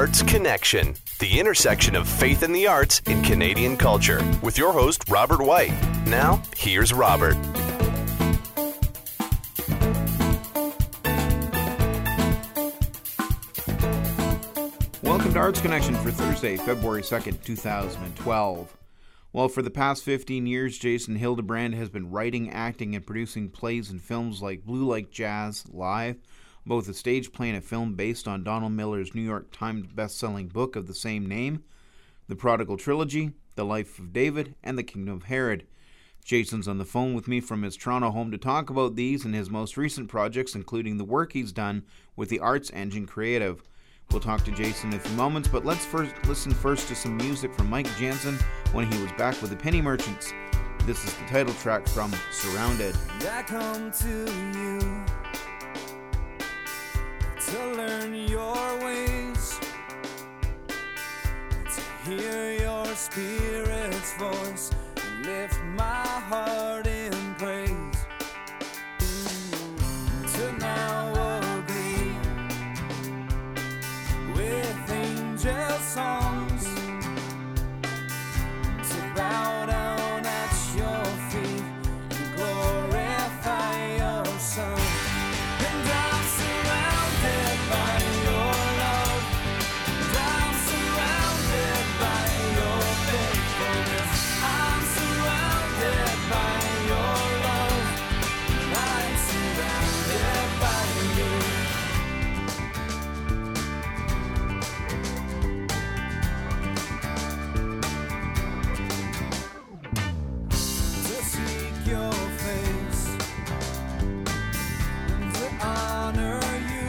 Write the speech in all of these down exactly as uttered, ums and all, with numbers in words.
Arts Connection, the intersection of faith and the arts in Canadian culture, with your host, Robert White. Now, here's Robert. Welcome to Arts Connection for Thursday, February second, two thousand twelve. Well, for the past fifteen years, Jason Hildebrand has been writing, acting, and producing plays and films like Blue Like Jazz, Live, both a stage play and a film based on Donald Miller's New York Times best-selling book of the same name, The Prodigal Trilogy, The Life of David, and The Kingdom of Herod. Jason's on the phone with me from his Toronto home to talk about these and his most recent projects, including the work he's done with the Arts Engine Creative. We'll talk to Jason in a few moments, but let's first listen first to some music from Mike Jansen when he was back with the Penny Merchants. This is the title track from Surrounded. I come to you to learn your ways, to hear your spirit's voice, lift my heart in praise, to now agree with angel songs, to bow down at your feet and glorify your Son. And I'm surrounded by your love, and I'm surrounded by your faithfulness. I'm surrounded by your love, and I'm surrounded by you. To seek your face and to honor you.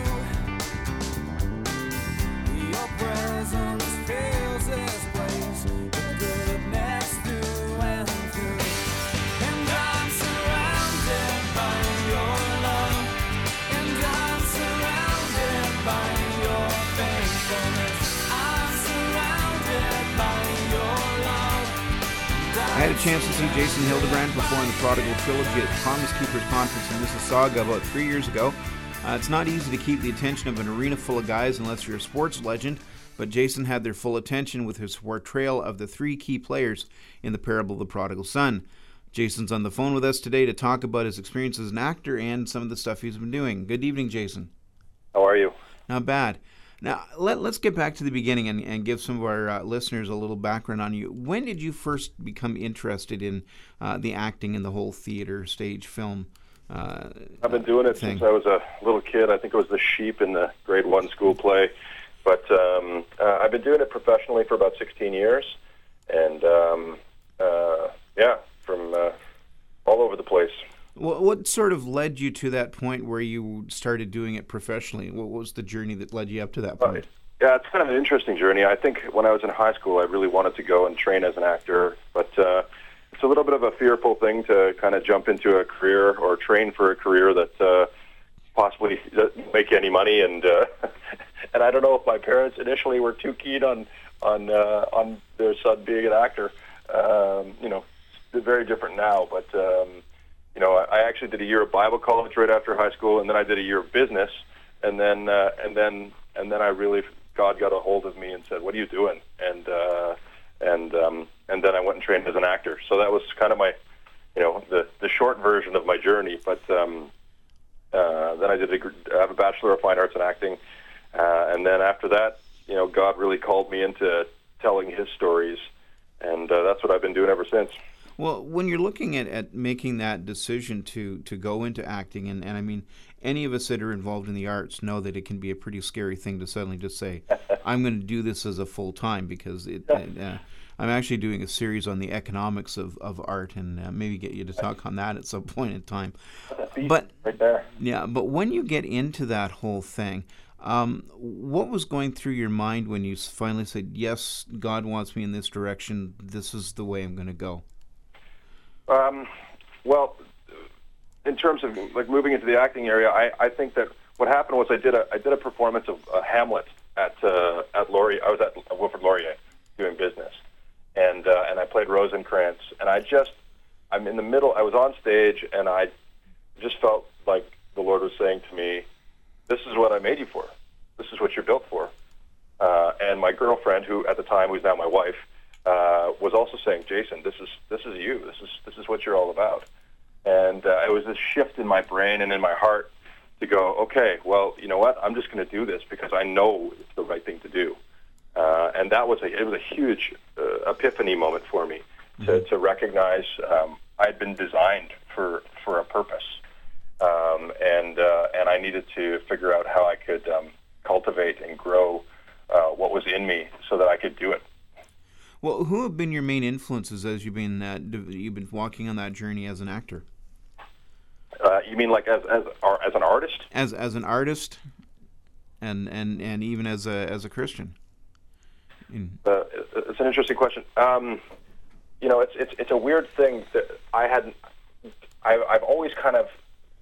Your presence fills this place with goodness through and through. And I'm surrounded by your love, and I'm surrounded by your faithfulness. I'm surrounded by your love. I had a chance to see Jason Hildebrand perform the Prodigal Trilogy at the Promise Keepers Conference in Mississauga about three years ago. Uh, it's not easy to keep the attention of an arena full of guys unless you're a sports legend, but Jason had their full attention with his portrayal of the three key players in the parable of the Prodigal Son. Jason's on the phone with us today to talk about his experience as an actor and some of the stuff he's been doing. Good evening, Jason. How are you? Not bad. Now, let, let's get back to the beginning and, and give some of our uh, listeners a little background on you. When did you first become interested in uh, the acting and the whole theater, stage, film uh, I've been doing it thing? since I was a little kid. I think it was the sheep in the grade one school play. But um, uh, I've been doing it professionally for about sixteen years. And, um, uh, yeah, from uh, all over the place. What, what sort of led you to that point where you started doing it professionally? What was the journey that led you up to that point? Yeah, it's kind of an interesting journey. I think when I was in high school, I really wanted to go and train as an actor, but uh, it's a little bit of a fearful thing to kind of jump into a career or train for a career that uh, possibly doesn't make any money. And uh, and I don't know if my parents initially were too keen on on uh, on their son being an actor. Um, you know, it's very different now, but. Um, You know, I actually did a year of Bible college right after high school, and then I did a year of business, and then uh, and then and then I really God got a hold of me and said, "What are you doing?" And uh, and um, and then I went and trained as an actor. So that was kind of my, you know, the the short version of my journey. But um, uh, then I did a, I have a Bachelor of Fine Arts in Acting, uh, and then after that, you know, God really called me into telling His stories, and uh, that's what I've been doing ever since. Well, when you're looking at, at making that decision to, to go into acting, and, and I mean, any of us that are involved in the arts know that it can be a pretty scary thing to suddenly just say, I'm going to do this as a full-time, because it, it, uh, I'm actually doing a series on the economics of, of art, and uh, maybe get you to talk on that at some point in time. But right there. Yeah, but when you get into that whole thing, um, what was going through your mind when you finally said, yes, God wants me in this direction, this is the way I'm going to go? Um, well, in terms of like moving into the acting area, I, I think that what happened was I did a I did a performance of uh, Hamlet at uh, at Laurier. I was at Wilfrid Laurier doing business, and uh, and I played Rosencrantz, and I just I'm in the middle. I was on stage, and I just felt like the Lord was saying to me, "This is what I made you for. This is what you're built for." Uh, and my girlfriend, who at the time was now my wife, uh, was also saying, Jason, this is this is you. This is this is what you're all about. And uh, it was this shift in my brain and in my heart to go, okay, well, you know what? I'm just going to do this because I know it's the right thing to do. Uh, and that was a it was a huge uh, epiphany moment for me to, mm-hmm. to recognize um, I'd been designed for for a purpose, um, and uh, and I needed to figure out how I could um, cultivate and grow uh, what was in me so that I could do it. Well, who have been your main influences as you've been uh, you've been walking on that journey as an actor? Uh, you mean like as as as an artist? As as an artist, and and, and even as a as a Christian. In... Uh, it's an interesting question. Um, you know, it's it's it's a weird thing that I hadn't. I, I've always kind of,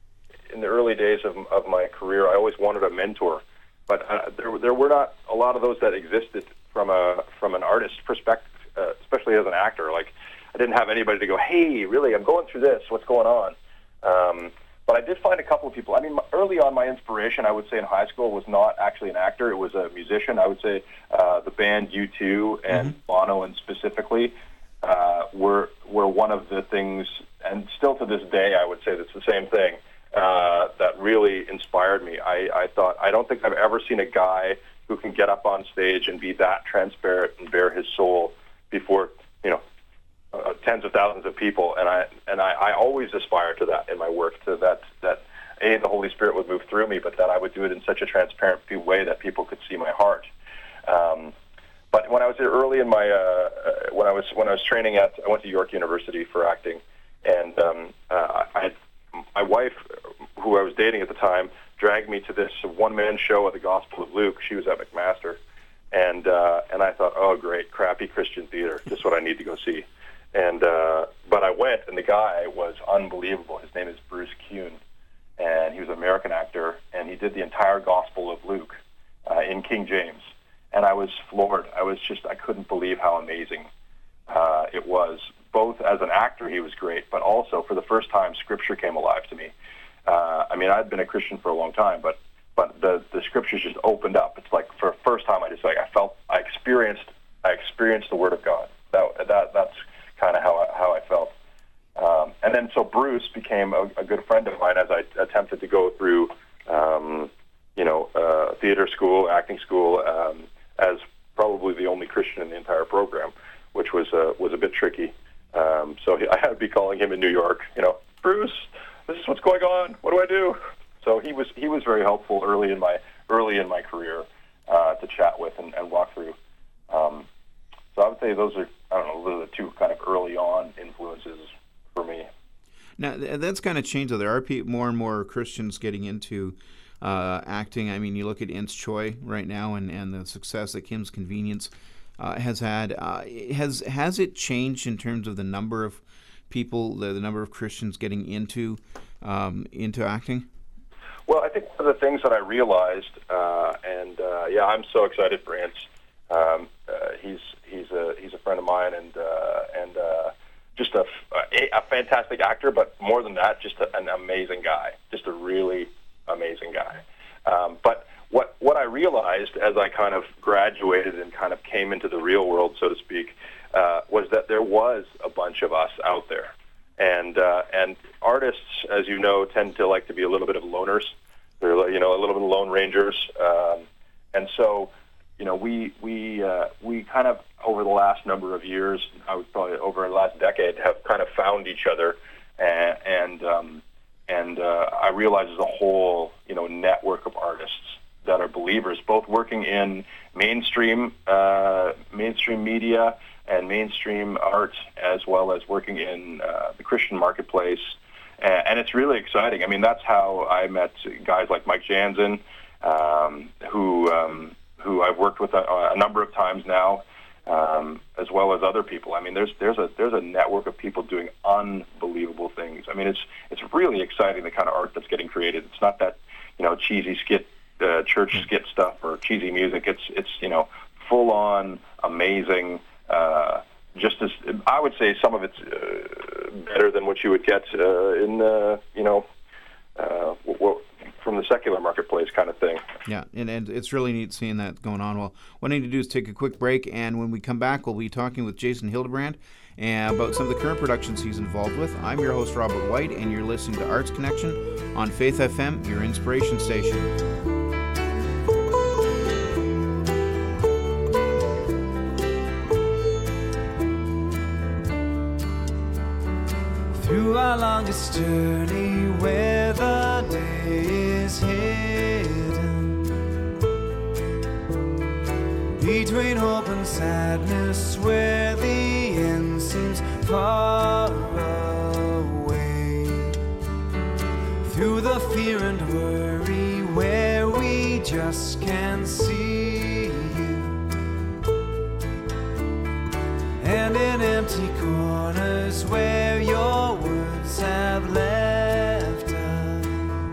in the early days of of my career, I always wanted a mentor, but uh, there there were not a lot of those that existed from a from an artist perspective, uh, especially as an actor. Like, I didn't have anybody to go, hey, really, I'm going through this. What's going on? Um, but I did find a couple of people. I mean, early on, my inspiration, I would say, in high school was not actually an actor. It was a musician. I would say uh, the band U two and mm-hmm. Bono, and specifically, uh, were were one of the things, and still to this day, I would say that's the same thing, uh, that really inspired me. I, I thought, I don't think I've ever seen a guy who can get up on stage and be that transparent and bare his soul before, you know, Uh, tens of thousands of people, and I and I, I always aspire to that in my work, to that that a the Holy Spirit would move through me, but that I would do it in such a transparent way that people could see my heart. Um, but when I was early in my uh, when I was when I was training at I went to York University for acting, and um, uh, I had, my wife, who I was dating at the time, dragged me to this one man show at the Gospel of Luke. She was at McMaster, and uh, and I thought, oh great, crappy Christian theater, just what I need to go see. And uh, but I went, and the guy was unbelievable. His name is Bruce Kuhn, and he was an American actor, and he did the entire Gospel of Luke uh, in King James. And I was floored. I was just, I couldn't believe how amazing uh, it was. Both as an actor, he was great, but also for the first time, Scripture came alive to me. Uh, I mean, I'd been a Christian for a long time, but but the the Scriptures just opened up. It's like for the first time, I just like I felt, I experienced, I experienced the Word of God. That that that's. kind of how I, how I felt. Um, and then so Bruce became a, a good friend of mine as I attempted to go through, um, you know, uh, theater school, acting school, um, as probably the only Christian in the entire program, which was uh, was a bit tricky. Um, so he, I had to be calling him in New York, you know, Bruce, this is what's going on. What do I do? So he was he was very helpful early in my early in my career uh, to chat with and, and walk through. Um, So I would say those are, I don't know, those are the two kind of early on influences for me. Now, that's kind of changed. There are more and more Christians getting into uh, acting. I mean, you look at Ins Choi right now and, and the success that Kim's Convenience uh, has had. Uh, has has it changed in terms of the number of people, the, the number of Christians getting into um, into acting? Well, I think one of the things that I realized, uh, and uh, yeah, I'm so excited for Ins. Um, uh, he's he's a he's a friend of mine, and uh, and uh, just a, a a fantastic actor. But more than that, just a, an amazing guy, just a really amazing guy. Um, but what what I realized as I kind of graduated and kind of came into the real world, so to speak, uh, was that there was a bunch of us out there, and uh, and artists, as you know, tend to like to be a little bit of loners. They're you know a little bit of lone rangers, um, and so. You know, we we uh, we kind of over the last number of years, I would probably over the last decade, have kind of found each other, and and, um, and uh, I realize there's a whole you know network of artists that are believers, both working in mainstream uh, mainstream media and mainstream art, as well as working in uh, the Christian marketplace, and, and it's really exciting. I mean, that's how I met guys like Mike Jansen, um, who. Um, who I've worked with a, a number of times now, um, as well as other people. I mean, there's there's a there's a network of people doing unbelievable things. I mean, it's it's really exciting, the kind of art that's getting created. It's not that you know cheesy skit, uh, church skit stuff or cheesy music. It's it's you know full on amazing. Uh, just as I would say, some of it's uh, better than what you would get uh, in uh, you know uh, w- w- from from the secular marketplace kind of thing. Yeah, and, and it's really neat seeing that going on. Well, what I need to do is take a quick break, and when we come back, we'll be talking with Jason Hildebrand and about some of the current productions he's involved with. I'm your host, Robert White, and you're listening to Arts Connection on Faith F M, your inspiration station. Through our longest journey where the day is hidden, between hope and sadness where the end seems far away, through the fear and worry where we just can't see you, and in empty corners where your words have left us.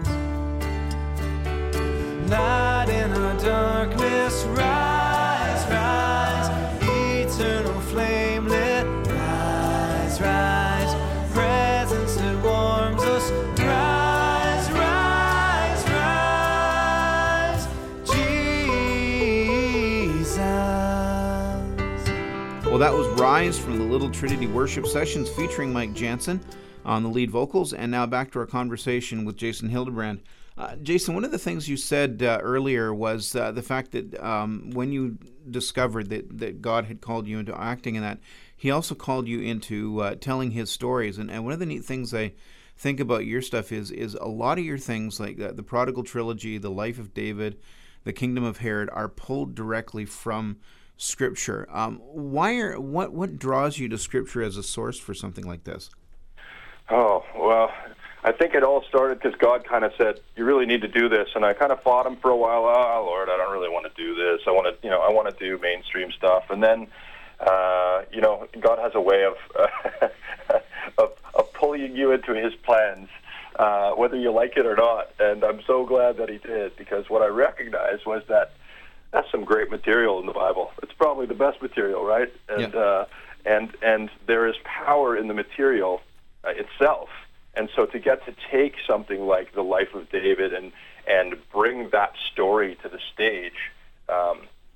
Light in our darkness, rise, rise, eternal flame lit, rise, rise, presence that warms us, rise, rise, rise, Jesus. Well, that was Rise from the Little Trinity Worship Sessions featuring Mike Jansen on the lead vocals. And now back to our conversation with Jason Hildebrand. Uh, Jason, one of the things you said uh, earlier was uh, the fact that um, when you discovered that, that God had called you into acting and that, he also called you into uh, telling his stories. And, and one of the neat things I think about your stuff is is a lot of your things, like the, the Prodigal Trilogy, the Life of David, the Kingdom of Herod, are pulled directly from Scripture. Um, why are what what draws you to Scripture as a source for something like this? Oh, well, I think it all started because God kind of said, you really need to do this. And I kind of fought him for a while. Oh, Lord, I don't really want to do this. I want to, you know, I want to do mainstream stuff. And then, uh, you know, God has a way of, uh, of, of pulling you into his plans, uh, whether you like it or not. And I'm so glad that he did, because what I recognized was that that's some great material in the Bible. It's probably the best material, right? And, yeah. uh, and, and there is power in the material uh, itself. And so to get to take something like the life of David and and bring that story to the stage um,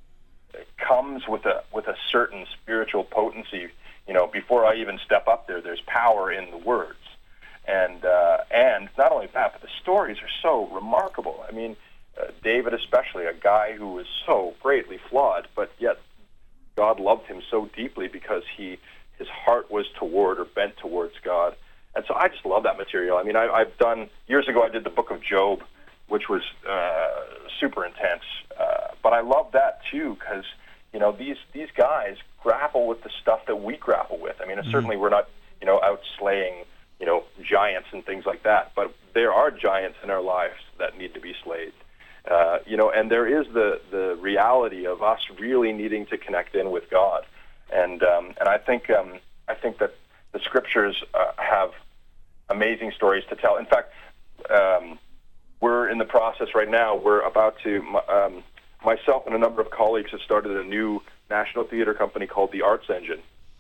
comes with a with a certain spiritual potency. You know, before I even step up there, there's power in the words, and uh, and not only that, but the stories are so remarkable. I mean, uh, David especially, a guy who was so greatly flawed, but yet God loved him so deeply because he his heart was toward or bent towards God. And so I just love that material. I mean, I, I've done, years ago I did the book of Job, which was uh, super intense. Uh, but I love that too, because, you know, these these guys grapple with the stuff that we grapple with. I mean, mm-hmm. certainly we're not, you know, out slaying, you know, giants and things like that. But there are giants in our lives that need to be slayed. Uh, you know, and there is the, the reality of us really needing to connect in with God. And um, and I think um, I think that the scriptures uh, have amazing stories to tell. In fact, um, we're in the process right now. We're about to, um, myself and a number of colleagues have started a new national theater company called The Arts Engine.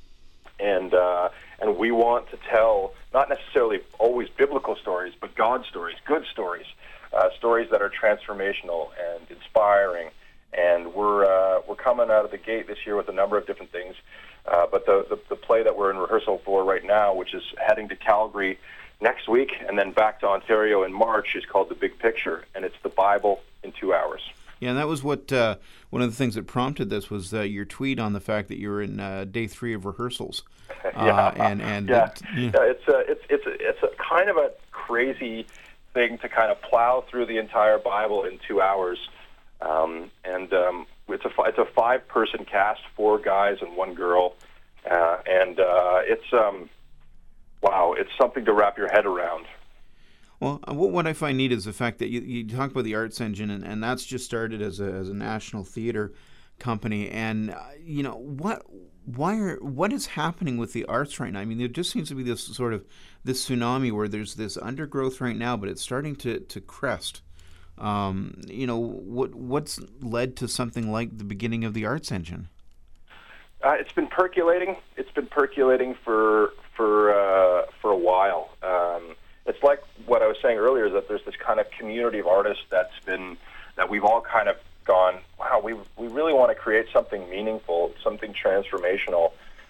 And uh, and we want to tell not necessarily always biblical stories, but God stories, good stories, uh, stories that are transformational and inspiring. And we're uh, we're coming out of the gate this year with a number of different things. Uh, but the, the the play that we're in rehearsal for right now, which is heading to Calgary next week and then back to Ontario in March, is called The Big Picture, and it's the Bible in two hours. Yeah, and that was what uh, one of the things that prompted this was uh, your tweet on the fact that you were in uh, day three of rehearsals. yeah, uh, and and yeah. It, yeah. yeah, it's a it's it's a, it's a kind of a crazy thing to kind of plow through the entire Bible in two hours, um, and um, it's a it's a five person cast, four guys and one girl, uh, and uh, it's um. Wow, it's something to wrap your head around. Well, what I find neat is the fact that you, you talk about the Arts Engine, and, and that's just started as a as a national theater company. And uh, you know what? Why are what is happening with the arts right now? I mean, there just seems to be this sort of this tsunami where there's this undergrowth right now, but it's starting to to crest. Um, you know, what what's led to something like the beginning of the Arts Engine? Uh, it's been percolating. It's been percolating for for uh, for a while. Um, it's like what I was saying earlier is that there's this kind of community of artists that's been, that we've all kind of gone, wow, we we really want to create something meaningful, something transformational,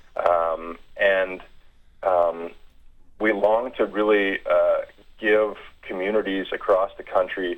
um, and um, we long to really uh, give communities across the country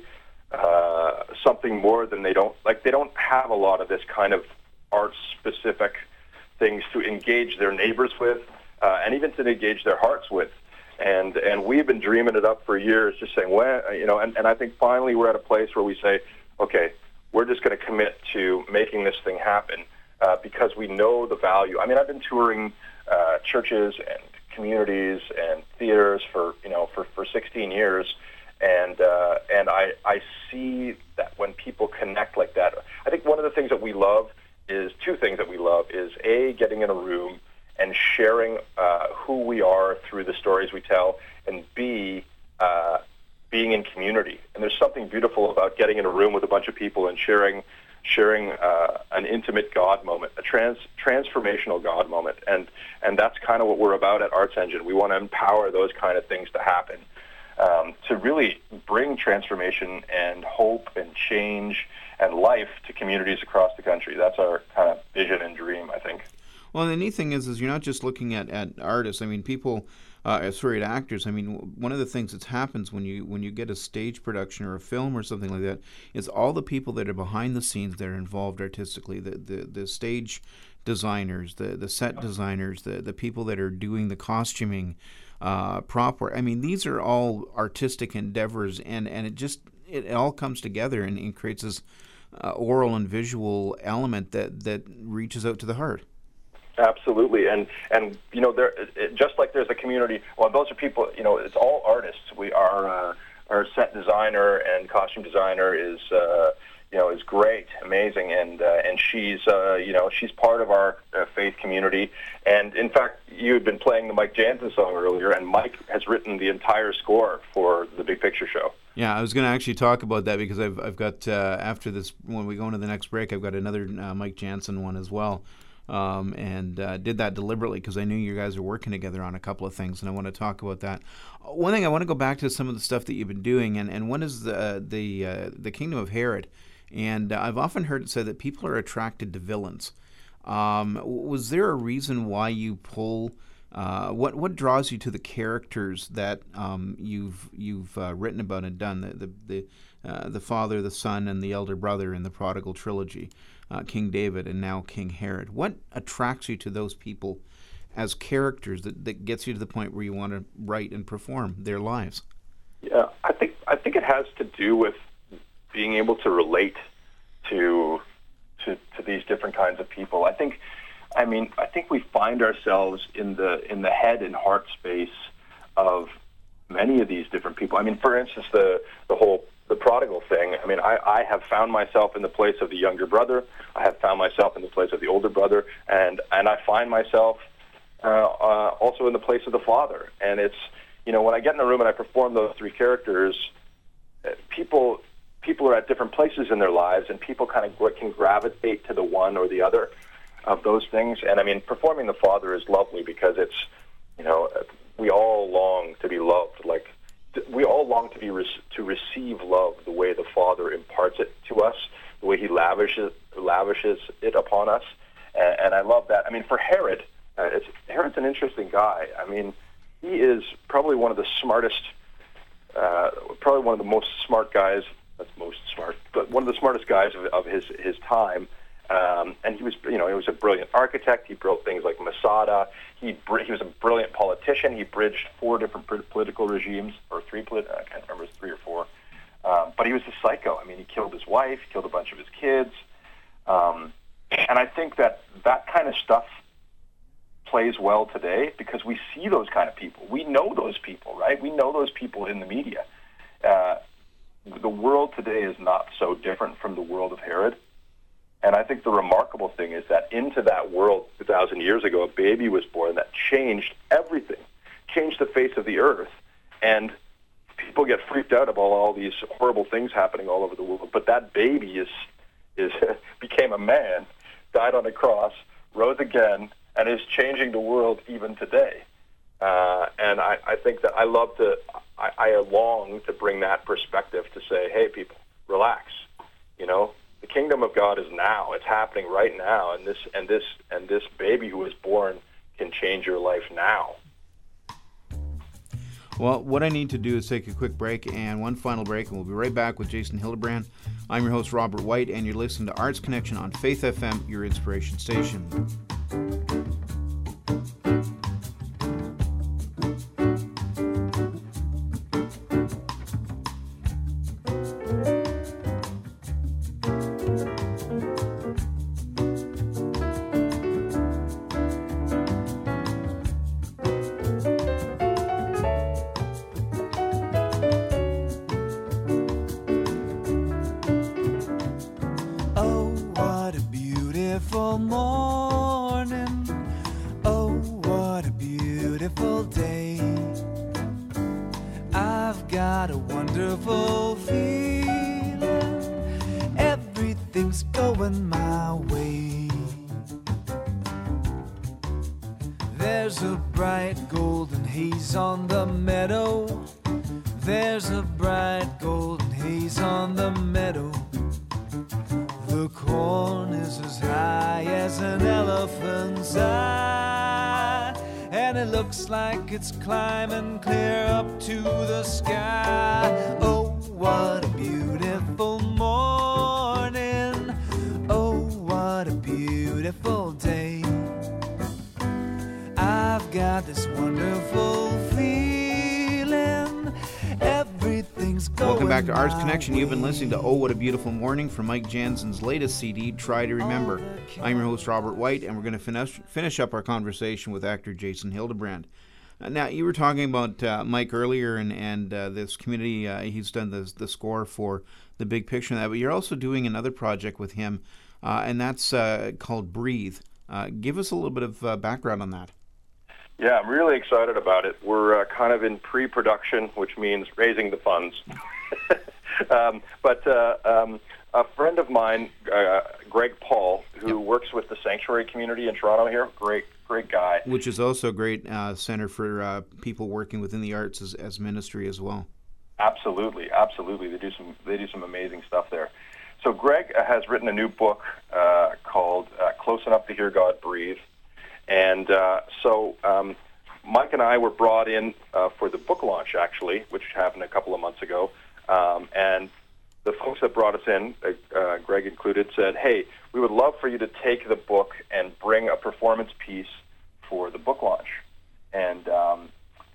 uh, something more than they don't, like they don't have a lot of this kind of art-specific things to engage their neighbors with, uh, and even to engage their hearts with. And and we've been dreaming it up for years, just saying, well, you know, and, and I think finally we're at a place where we say, okay, we're just going to commit to making this thing happen uh, because we know the value. I mean, I've been touring uh, churches and communities and theaters for, you know, for, for sixteen years, and uh, and I, I see that when people connect like that, I think one of the things that we love is, two things that we love is, A, getting in a room and sharing uh, who we are through the stories we tell, and B, uh, being in community. And there's something beautiful about getting in a room with a bunch of people and sharing sharing uh, an intimate God moment, a trans transformational God moment. And and that's kind of what we're about at Arts Engine. We want to empower those kind of things to happen, um, to really bring transformation and hope and change and life to communities across the country. That's our kind of vision and dream, I think. Well, the neat thing is, is you're not just looking at, at artists. I mean, people, uh, sorry, at actors. I mean, one of the things that happens when you when you get a stage production or a film or something like that is all the people that are behind the scenes that are involved artistically, the the, the stage designers, the, the set designers, the, the people that are doing the costuming, uh, prop work. I mean, these are all artistic endeavors, and, and it just, it all comes together and, and creates this uh, oral and visual element that, that reaches out to the heart. Absolutely, and and you know, there it, just like there's a community. Well, those are people. You know, it's all artists. We are uh, our set designer and costume designer is uh, you know is great, amazing, and uh, and she's uh, you know she's part of our uh, faith community. And in fact, you had been playing the Mike Jansen song earlier, and Mike has written the entire score for the Big Picture Show. Yeah, I was going to actually talk about that because I've I've got uh, after this, when we go into the next break, I've got another uh, Mike Jansen one as well. Um, and uh, did that deliberately because I knew you guys are working together on a couple of things, and I want to talk about that. One thing, I want to go back to some of the stuff that you've been doing, and, and one is the the uh, the Kingdom of Herod. And uh, I've often heard it said that people are attracted to villains. Um, was there a reason why you pull? Uh, what what draws you to the characters that um, you've you've uh, written about and done? The the the, uh, the father, the son, and the elder brother in the Prodigal trilogy. Uh, King David and now King Herod. What attracts you to those people as characters that, that gets you to the point where you want to write and perform their lives? Yeah, I think I think it has to do with being able to relate to to to these different kinds of people. I think, I mean, I think we find ourselves in the in the head and heart space of many of these different people. I mean, for instance, the the whole the prodigal thing. I mean, I, I have found myself in the place of the younger brother. I have found myself in the place of the older brother, and and I find myself uh, uh, also in the place of the father. And it's, you know, when I get in a room and I perform those three characters, people people are at different places in their lives, and people kind of can gravitate to the one or the other of those things. And I mean, performing the father is lovely because it's, you know, we all long to be loved, like. We all long to be re- to receive love the way the Father imparts it to us, the way He lavishes lavishes it upon us, and, and I love that. I mean, for Herod, uh, it's, Herod's an interesting guy. I mean, he is probably one of the smartest, uh, probably one of the most smart guys. That's most smart, but one of the smartest guys of, of his his time. Um, and he was, you know, he was a brilliant architect. He built things like Masada. He he was a brilliant politician. He bridged four different political regimes, or three, polit- I can't remember, it was three or four. Um, but he was a psycho. I mean, he killed his wife, killed a bunch of his kids. Um, and I think that that kind of stuff plays well today because we see those kind of people. We know those people, right? We know those people in the media. Uh, the world today is not so different from the world of Herod. And I think the remarkable thing is that into that world two thousand years ago, a baby was born that changed everything, changed the face of the earth. And people get freaked out about all these horrible things happening all over the world. But that baby is is became a man, died on a cross, rose again, and is changing the world even today. Uh, and I, I think that I love to I, I long to bring that perspective to say, hey, people, relax. You know, the kingdom of God is now. It's happening right now, and this and this and this baby who was born can change your life now. Well, what I need to do is take a quick break, and one final break, and we'll be right back with Jason Hildebrand. I'm your host, Robert White, and you're listening to Arts Connection on Faith F M, your inspiration station. It's climbing clear up to the sky. Oh, what a beautiful morning. Oh, what a beautiful day. I've got this wonderful feeling. Everything's going Welcome back to Arts my Connection. way. You've been listening to Oh, What a Beautiful Morning from Mike Jansen's latest C D, Try to Remember. I'm your host, Robert White, and we're going to finish, finish up our conversation with actor Jason Hildebrand. Now, you were talking about uh, Mike earlier, and, and uh, this community, uh, he's done the, the score for the big picture of that, but you're also doing another project with him, uh, and that's uh, called Breathe. Uh, give us a little bit of uh, background on that. Yeah, I'm really excited about it. We're uh, kind of in pre-production, which means raising the funds. um, but uh, um, a friend of mine, uh, Greg Paul, who yep. works with the Sanctuary community in Toronto here, great Great guy. Which is also a great uh, center for uh, people working within the arts as, as ministry as well. Absolutely, absolutely. They do some they do some amazing stuff there. So Greg has written a new book uh, called uh, Close Enough to Hear God Breathe. And uh, so um, Mike and I were brought in uh, for the book launch, actually, which happened a couple of months ago. Um, and the folks that brought us in, uh, uh, Greg included, said, hey, we would love for you to take the book and bring a performance piece for the book launch. And um,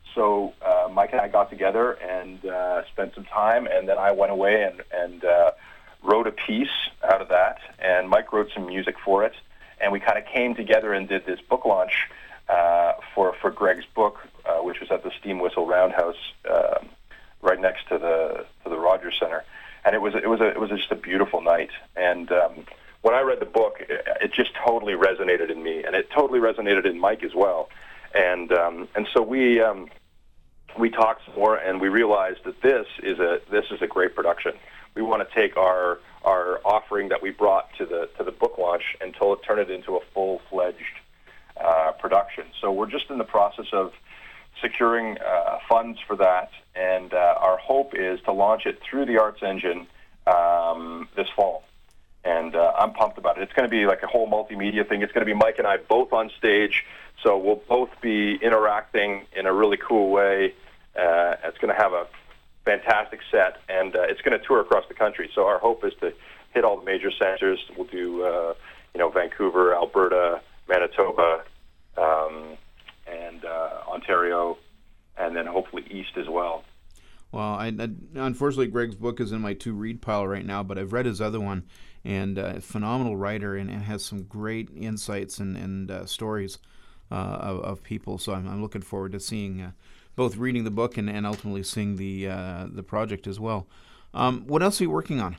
so uh, Mike and I got together and uh, spent some time, and then I went away and, and uh, wrote a piece out of that, and Mike wrote some music for it, and we kind of came together and did this book launch uh, for, for Greg's book, uh, which was at the Steam Whistle Roundhouse uh, right next to the to the Rogers Center. And it was it was a, it was just a beautiful night. And um, when I read the book, it, it just totally resonated in me, and it totally resonated in Mike as well. And um, and so we um, we talked some more, and we realized that this is a this is a great production. We want to take our our offering that we brought to the to the book launch and to, turn it into a full fledged uh, production. So we're just in the process of securing uh, funds for that, and uh, our hope is to launch it through the Arts Engine um, this fall. And uh, I'm pumped about it. It's going to be like a whole multimedia thing. It's going to be Mike and I both on stage, so we'll both be interacting in a really cool way. Uh, it's going to have a fantastic set, and uh, it's going to tour across the country. So our hope is to hit all the major centers. We'll do, uh, you know, Vancouver, Alberta, Manitoba, um, and uh, Ontario, and then hopefully east as well. Well, I, I, unfortunately, Greg's book is in my to-read pile right now, but I've read his other one, and uh, phenomenal writer, and, and has some great insights and, and uh, stories uh, of, of people. So I'm, I'm looking forward to seeing, uh, both reading the book and, and ultimately seeing the uh, the project as well. Um, what else are you working on?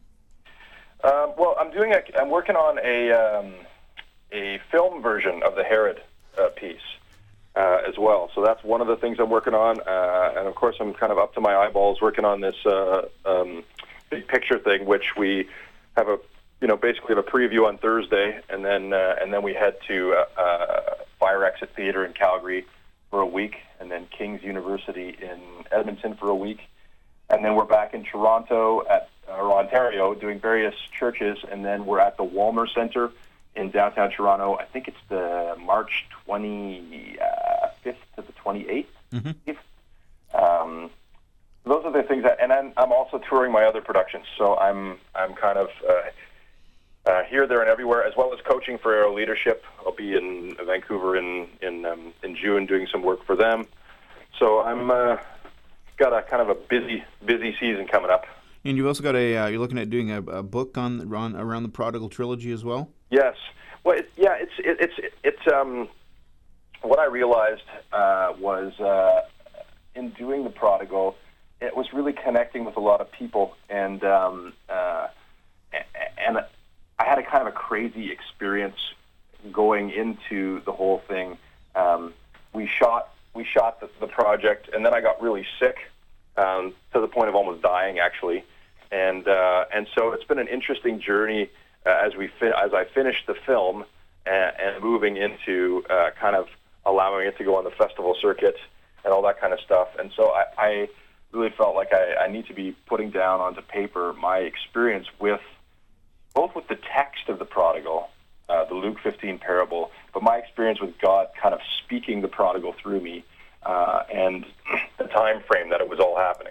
Um, well, I'm doing. A, I'm working on a um, a film version of the Herod uh, piece. Uh, as well. So that's one of the things I'm working on. Uh, and of course, I'm kind of up to my eyeballs working on this uh, um, big picture thing, which we have a, you know, basically have a preview on Thursday, and then uh, and then we head to uh, uh, Fire Exit Theater in Calgary for a week, and then King's University in Edmonton for a week. And then we're back in Toronto at or Ontario doing various churches, and then we're at the Walmer Centre in downtown Toronto. I think it's the March twenty-fifth to the twenty-eighth. Mm-hmm. Um, those are the things that, and I'm, I'm also touring my other productions, so I'm I'm kind of uh, uh, here, there, and everywhere, as well as coaching for Aero Leadership. I'll be in Vancouver in in um, in June doing some work for them. So I'm uh, got a kind of a busy busy season coming up. And you've also got a, uh, you're looking at doing a, a book on, on around the Prodigal Trilogy as well? Yes. Well, it, yeah, it's, it, it's, it, it's, um, what I realized uh, was uh, in doing the Prodigal, it was really connecting with a lot of people, and, um, uh, and I had a kind of a crazy experience going into the whole thing. Um, we shot, we shot the, the project, and then I got really sick, um, to the point of almost dying, actually. And uh, and so it's been an interesting journey uh, as we fi- as I finished the film and, and moving into uh, kind of allowing it to go on the festival circuit and all that kind of stuff. And so I, I really felt like I, I need to be putting down onto paper my experience with both with the text of the Prodigal, uh, the Luke fifteen parable, but my experience with God kind of speaking the Prodigal through me, uh, and the time frame that it was all happening.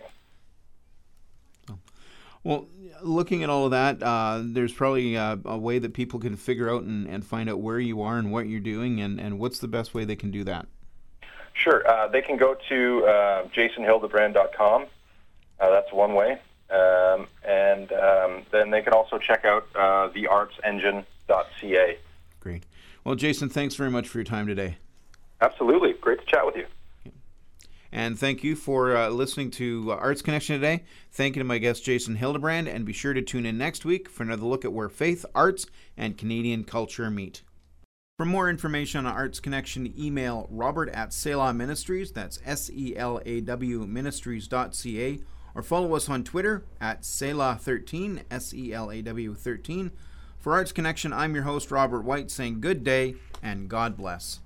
Well, looking at all of that, uh, there's probably uh, a way that people can figure out and, and find out where you are and what you're doing, and, and what's the best way they can do that? Sure. Uh, they can go to uh, jason hildebrand dot com. Uh, that's one way. Um, and um, then they can also check out uh, the arts engine dot c a. Great. Well, Jason, thanks very much for your time today. Absolutely. Great to chat with you. And thank you for uh, listening to uh, Arts Connection today. Thank you to my guest, Jason Hildebrand, and be sure to tune in next week for another look at where faith, arts, and Canadian culture meet. For more information on Arts Connection, email Robert at Selah Ministries, that's S E L A W ministries dot c a, or follow us on Twitter at Selah thirteen, S E L A W thirteen. For Arts Connection, I'm your host, Robert White, saying good day and God bless.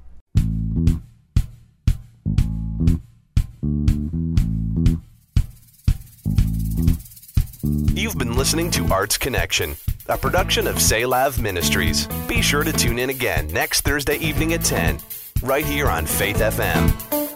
You've been listening to Arts Connection, a production of Selah Ministries. Be sure to tune in again next Thursday evening at ten, right here on Faith F M.